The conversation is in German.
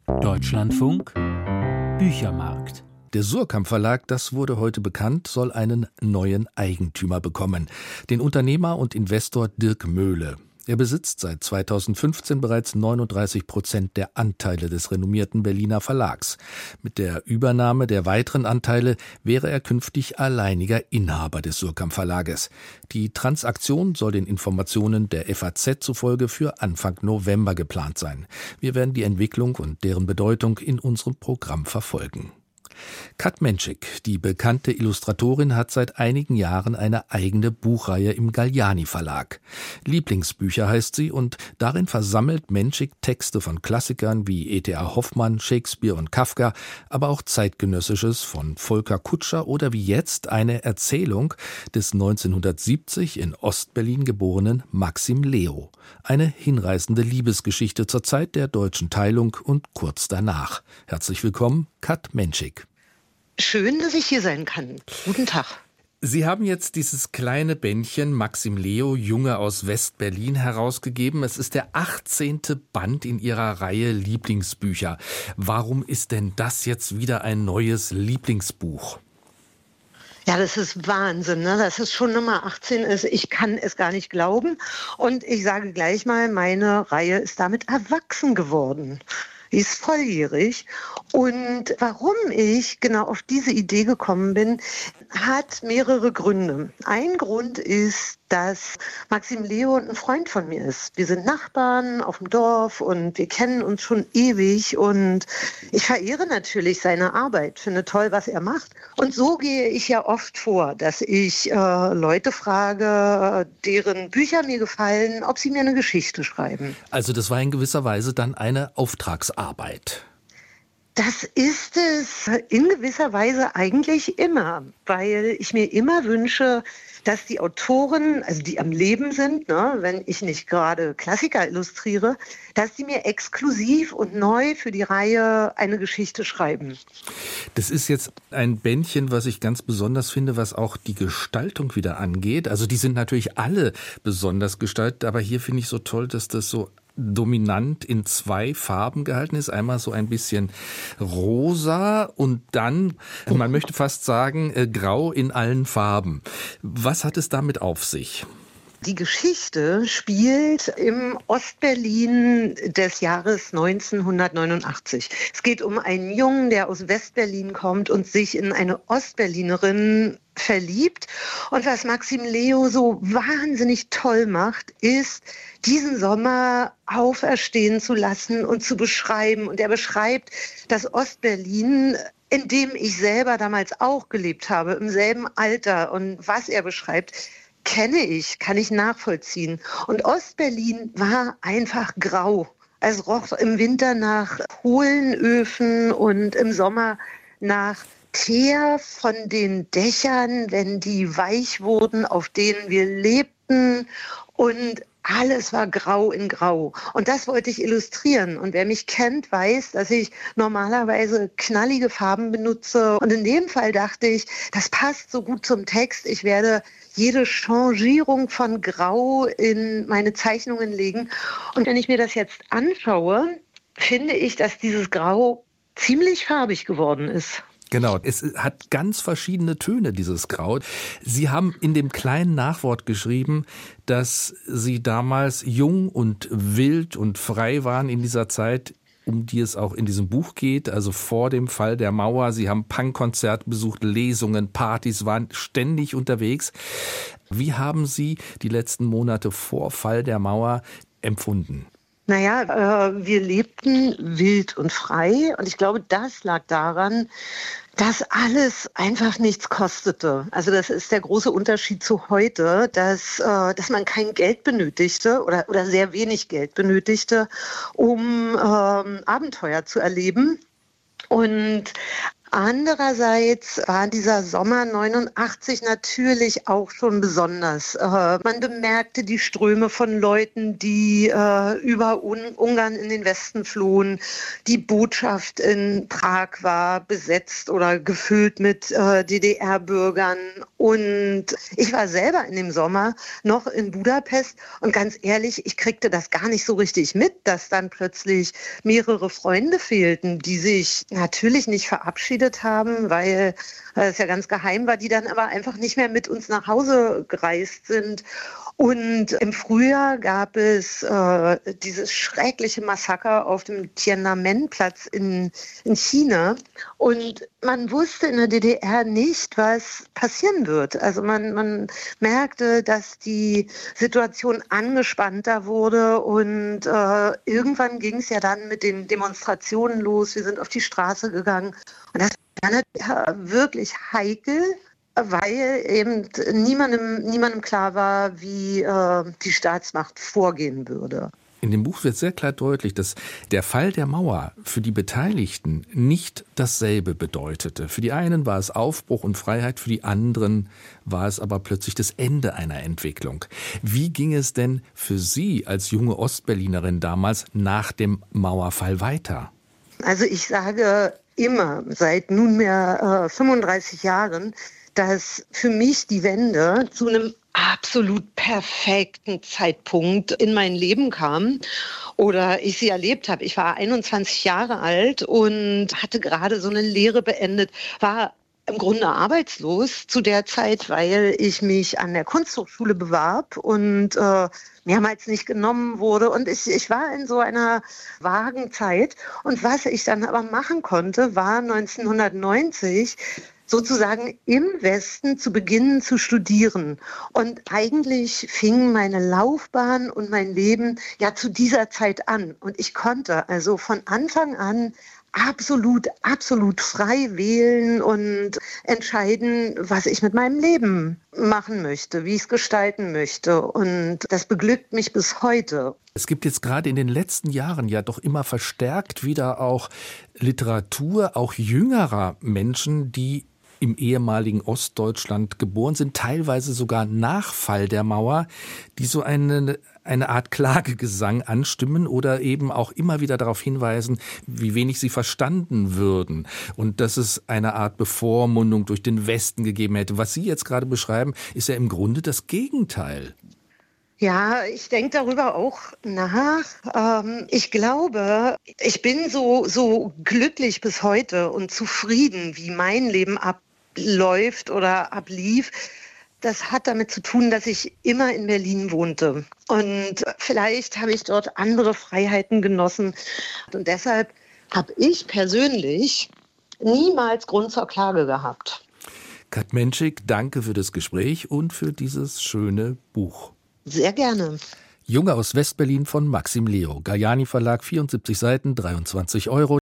Deutschlandfunk Büchermarkt. Der Suhrkamp Verlag, das wurde heute bekannt, soll einen neuen Eigentümer bekommen. Den Unternehmer und Investor Dirk Möhle. Er besitzt seit 2015 bereits 39% der Anteile des renommierten Berliner Verlags. Mit der Übernahme der weiteren Anteile wäre er künftig alleiniger Inhaber des Suhrkamp Verlages. Die Transaktion soll den Informationen der FAZ zufolge für Anfang November geplant sein. Wir werden die Entwicklung und deren Bedeutung in unserem Programm verfolgen. Kat Menschik, die bekannte Illustratorin, hat seit einigen Jahren eine eigene Buchreihe im Galliani Verlag. Lieblingsbücher heißt sie und darin versammelt Menschik Texte von Klassikern wie E.T.A. Hoffmann, Shakespeare und Kafka, aber auch Zeitgenössisches von Volker Kutscher oder wie jetzt eine Erzählung des 1970 in Ostberlin geborenen Maxim Leo. Eine hinreißende Liebesgeschichte zur Zeit der deutschen Teilung und kurz danach. Herzlich willkommen, Kat Menschik. Schön, dass ich hier sein kann. Guten Tag. Sie haben jetzt dieses kleine Bändchen Maxim Leo, Junge aus West-Berlin, herausgegeben. Es ist der 18. Band in Ihrer Reihe Lieblingsbücher. Warum ist denn das jetzt wieder ein neues Lieblingsbuch? Ja, das ist Wahnsinn, ne? Dass es schon Nummer 18 ist. Ich kann es gar nicht glauben. Und ich sage gleich mal, meine Reihe ist damit erwachsen geworden. Die ist volljährig. Und warum ich genau auf diese Idee gekommen bin, hat mehrere Gründe. Ein Grund ist, dass Maxim Leo ein Freund von mir ist. Wir sind Nachbarn auf dem Dorf und wir kennen uns schon ewig. Und ich verehre natürlich seine Arbeit, finde toll, was er macht. Und so gehe ich ja oft vor, dass ich Leute frage, deren Bücher mir gefallen, ob sie mir eine Geschichte schreiben. Also das war in gewisser Weise dann eine Auftragsarbeit. Das ist es in gewisser Weise eigentlich immer, weil ich mir immer wünsche, dass die Autoren, also die am Leben sind, ne, wenn ich nicht gerade Klassiker illustriere, dass die mir exklusiv und neu für die Reihe eine Geschichte schreiben. Das ist jetzt ein Bändchen, was ich ganz besonders finde, was auch die Gestaltung wieder angeht. Also die sind natürlich alle besonders gestaltet, aber hier finde ich so toll, dass das so dominant in zwei Farben gehalten ist. Einmal so ein bisschen rosa und dann, man möchte fast sagen, grau in allen Farben. Was hat es damit auf sich? Die Geschichte spielt im Ostberlin des Jahres 1989. Es geht um einen Jungen, der aus Westberlin kommt und sich in eine Ostberlinerin verliebt. Und was Maxim Leo so wahnsinnig toll macht, ist, diesen Sommer auferstehen zu lassen und zu beschreiben. Und er beschreibt das Ostberlin, in dem ich selber damals auch gelebt habe, im selben Alter. Und was er beschreibt, kenne ich, kann ich nachvollziehen. Und Ostberlin war einfach grau. Es roch im Winter nach Kohlenöfen und im Sommer nach Teer von den Dächern, wenn die weich wurden, auf denen wir lebten. Und alles war grau in grau. Und das wollte ich illustrieren. Und wer mich kennt, weiß, dass ich normalerweise knallige Farben benutze. Und in dem Fall dachte ich, das passt so gut zum Text. Ich werde jede Changierung von Grau in meine Zeichnungen legen. Und wenn ich mir das jetzt anschaue, finde ich, dass dieses Grau ziemlich farbig geworden ist. Genau, es hat ganz verschiedene Töne, dieses Grau. Sie haben in dem kleinen Nachwort geschrieben, dass Sie damals jung und wild und frei waren in dieser Zeit, um die es auch in diesem Buch geht, also vor dem Fall der Mauer. Sie haben Punkkonzerte besucht, Lesungen, Partys, waren ständig unterwegs. Wie haben Sie die letzten Monate vor Fall der Mauer empfunden? Naja, wir lebten wild und frei und ich glaube, das lag daran, dass alles einfach nichts kostete. Also das ist der große Unterschied zu heute, dass man kein Geld benötigte oder sehr wenig Geld benötigte, um Abenteuer zu erleben. Und Andererseits war dieser Sommer 89 natürlich auch schon besonders. Man bemerkte die Ströme von Leuten, die über Ungarn in den Westen flohen. Die Botschaft in Prag war besetzt oder gefüllt mit DDR-Bürgern. Und ich war selber in dem Sommer noch in Budapest und ganz ehrlich, ich kriegte das gar nicht so richtig mit, dass dann plötzlich mehrere Freunde fehlten, die sich natürlich nicht verabschiedet haben, weil es ja ganz geheim war, die dann aber einfach nicht mehr mit uns nach Hause gereist sind. Und im Frühjahr gab es dieses schreckliche Massaker auf dem Tiananmen-Platz in China. Und man wusste in der DDR nicht, was passieren wird. Also man merkte, dass die Situation angespannter wurde. Und irgendwann ging es ja dann mit den Demonstrationen los. Wir sind auf die Straße gegangen. Und das war wirklich heikel, weil eben niemandem klar war, wie die Staatsmacht vorgehen würde. In dem Buch wird sehr klar deutlich, dass der Fall der Mauer für die Beteiligten nicht dasselbe bedeutete. Für die einen war es Aufbruch und Freiheit, für die anderen war es aber plötzlich das Ende einer Entwicklung. Wie ging es denn für Sie als junge Ostberlinerin damals nach dem Mauerfall weiter? Also ich sage immer, seit nunmehr 35 Jahren, dass für mich die Wende zu einem absolut perfekten Zeitpunkt in mein Leben kam oder ich sie erlebt habe. Ich war 21 Jahre alt und hatte gerade so eine Lehre beendet, war im Grunde arbeitslos zu der Zeit, weil ich mich an der Kunsthochschule bewarb und mehrmals nicht genommen wurde. Und ich war in so einer vagen Zeit. Und was ich dann aber machen konnte, war 1990 sozusagen im Westen zu beginnen zu studieren. Und eigentlich fing meine Laufbahn und mein Leben ja zu dieser Zeit an. Und ich konnte also von Anfang an absolut frei wählen und entscheiden, was ich mit meinem Leben machen möchte, wie ich es gestalten möchte. Und das beglückt mich bis heute. Es gibt jetzt gerade in den letzten Jahren ja doch immer verstärkt wieder auch Literatur, auch jüngerer Menschen, die im ehemaligen Ostdeutschland geboren sind, teilweise sogar nach Fall der Mauer, die so eine Art Klagegesang anstimmen oder eben auch immer wieder darauf hinweisen, wie wenig sie verstanden würden und dass es eine Art Bevormundung durch den Westen gegeben hätte. Was Sie jetzt gerade beschreiben, ist ja im Grunde das Gegenteil. Ja, ich denke darüber auch nach. Ich glaube, ich bin so glücklich bis heute und zufrieden, wie mein Leben abläuft oder ablief. Das hat damit zu tun, dass ich immer in Berlin wohnte. Und vielleicht habe ich dort andere Freiheiten genossen. Und deshalb habe ich persönlich niemals Grund zur Klage gehabt. Kat Menschik, danke für das Gespräch und für dieses schöne Buch. Sehr gerne. Junge aus Westberlin von Maxim Leo. Galliani Verlag, 74 Seiten, 23 €.